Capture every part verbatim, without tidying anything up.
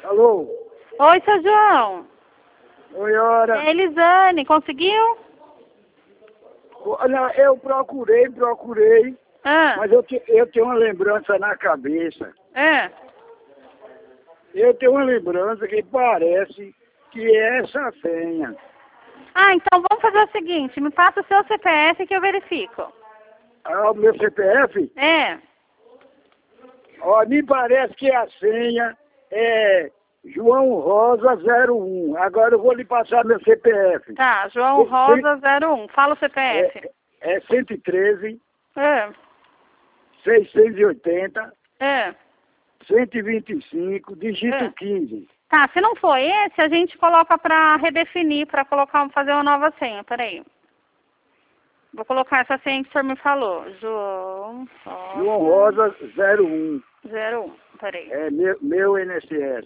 Alô? Oi, seu João. Oi, ora. É Elisane, conseguiu? Olha, eu procurei, procurei, Ah, mas eu, te, eu tenho uma lembrança na cabeça. ah. Eu tenho uma lembrança que parece que é essa senha. Ah, então vamos fazer o seguinte, me passa o seu C P F que eu verifico. Ah, o meu C P F? É. Ó, me parece que a senha é João Rosa zero um. Agora eu vou lhe passar meu C P F. Tá, João Cem- Rosa zero um. Fala o C P F. É, é cento e treze, É. seiscentos e oitenta, É. cento e vinte e cinco, dígito É. quinze. Tá, se não for esse, a gente coloca pra redefinir, pra colocar, fazer uma nova senha. Peraí. Vou colocar essa senha que o senhor me falou. João João Rosa Rosa zero um. zero um. Peraí. É meu, meu N S S.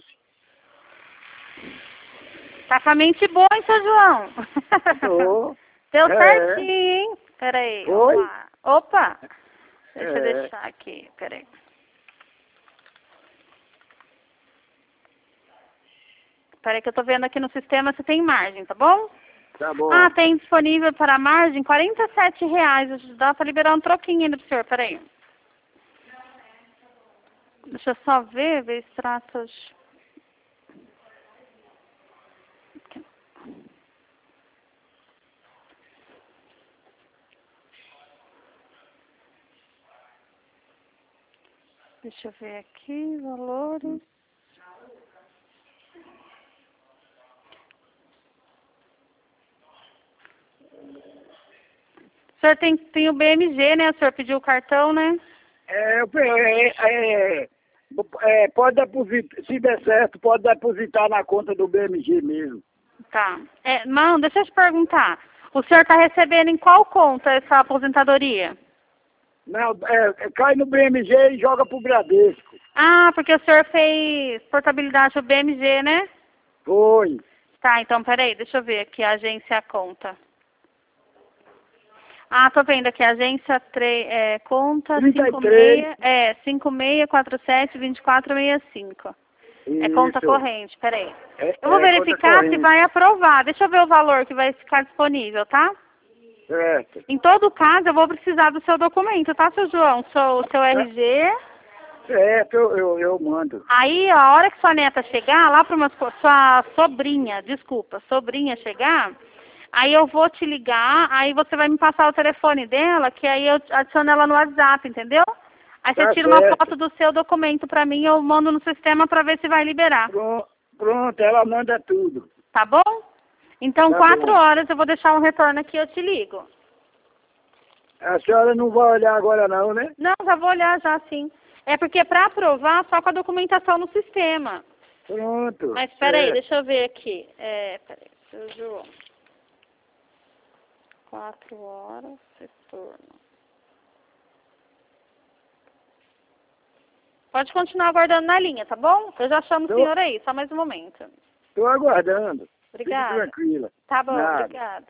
Tá com a mente boa, hein, seu João? Tô. Deu É. certinho, hein? Peraí, vamos Foi? lá. Opa! Deixa eu É. deixar aqui, peraí. Peraí que eu tô vendo aqui no sistema se tem margem, tá bom? Tá bom. Ah, tem disponível para margem quarenta e sete reais. Dá para liberar um troquinho ainda pro senhor, peraí. Deixa eu só ver, ver extratos. Deixa eu ver aqui, valores. O senhor tem, tem o B M G, né? O senhor pediu o cartão, né? É, eu pe- é, é, é, pode depositar, se der certo, pode depositar na conta do B M G mesmo. Tá. É, não, deixa eu te perguntar. O senhor está recebendo em qual conta essa aposentadoria? Não, é, cai no B M G e joga pro Bradesco. Ah, porque o senhor fez portabilidade do B M G, né? Foi. Tá, então peraí, deixa eu ver aqui, a agência conta. Ah, tô vendo aqui, agência tre é, conta trinta e cinco três. seis, é, cinco seis quatro sete, dois quatro seis cinco. É conta Isso. corrente, peraí. É, Eu vou é conta verificar se corrente. vai aprovar. Deixa eu ver o valor que vai ficar disponível, tá? Certo. Em todo caso, eu vou precisar do seu documento, tá, seu João? Seu, seu R G. Certo, eu, eu, eu mando. Aí, a hora que sua neta chegar, lá para uma sua sobrinha, desculpa, sobrinha chegar, aí eu vou te ligar, aí você vai me passar o telefone dela, que aí eu adiciono ela no WhatsApp, entendeu? Aí você Tá tira uma certo. foto do seu documento para mim, eu mando no sistema para ver se vai liberar. Pronto, pronto, ela manda tudo. Tá bom? Então, Tá quatro bom. horas eu vou deixar um retorno aqui, eu te ligo. A senhora não vai olhar agora não, né? Não, já vou olhar já sim. É porque para aprovar, só com a documentação no sistema. Pronto. Mas espera aí, Certo. deixa eu ver aqui. É, peraí, seu João. Quatro horas, retorno. Pode continuar aguardando na linha, tá bom? Eu já chamo o Tô, senhor aí, só mais um momento. tô aguardando. Fique Obrigada. tranquila. Tá bom, Nada. obrigada.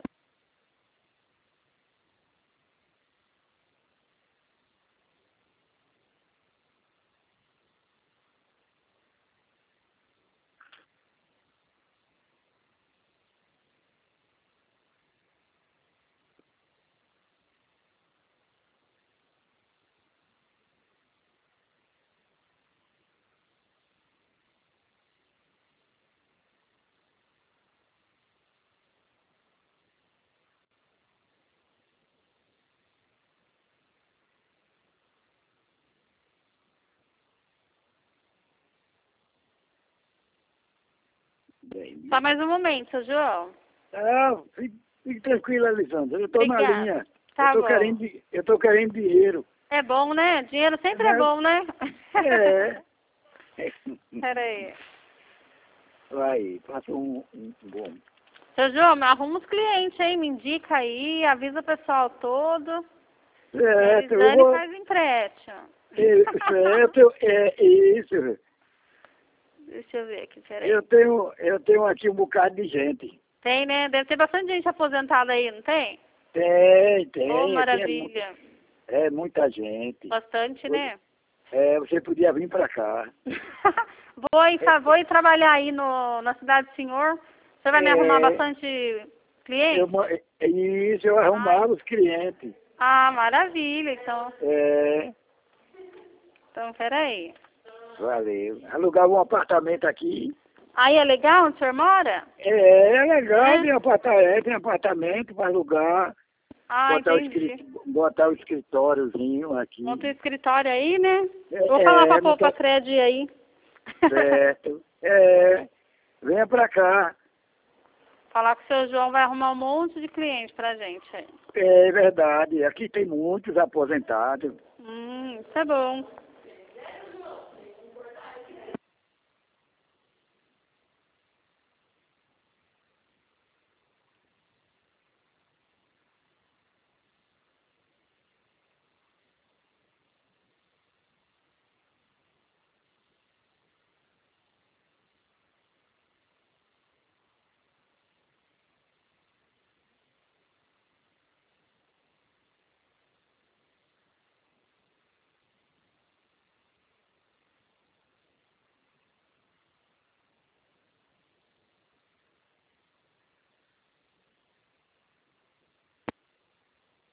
Bem, Só mais um momento, seu João. não, fique, fique tranquila, Lisandra. Eu tô na Obrigada. linha. Tá eu tô bom. querendo, di- eu tô querendo dinheiro. É bom, né? Dinheiro sempre é É. bom, né? É. Pera aí. Vai, passa um, um bom. Seu João, me arruma os clientes, hein? Me indica aí, avisa o pessoal todo. Certo, eu Elisane vou. faz empréstimo. É, certo, é isso. Deixa eu ver aqui, peraí. Eu tenho, eu tenho aqui um bocado de gente. Tem, né? Deve ter bastante gente aposentada aí, não tem? Tem, tem. Oh, aqui é, mu- maravilha. é muita gente. Bastante, né? É, você podia vir pra cá. Vou ir, vou ir trabalhar aí no, na cidade do senhor. Você vai me É. arrumar bastante cliente? Eu, mo- é isso, eu arrumava os clientes. Ah, maravilha, então. É, Então, peraí. valeu. Alugava um apartamento aqui. Aí é legal onde o senhor mora? É, é legal, É? tem apartamento, tem apartamento para alugar. Ah, Botar o, entendi. escrit... botar o escritóriozinho aqui. Monta um escritório aí, né? É, Vou falar pra é, pôr pra montar... crédito aí. Certo. É, venha pra cá. Falar que o seu João vai arrumar um monte de cliente pra gente aí. É verdade, aqui tem muitos aposentados. Hum, isso é bom.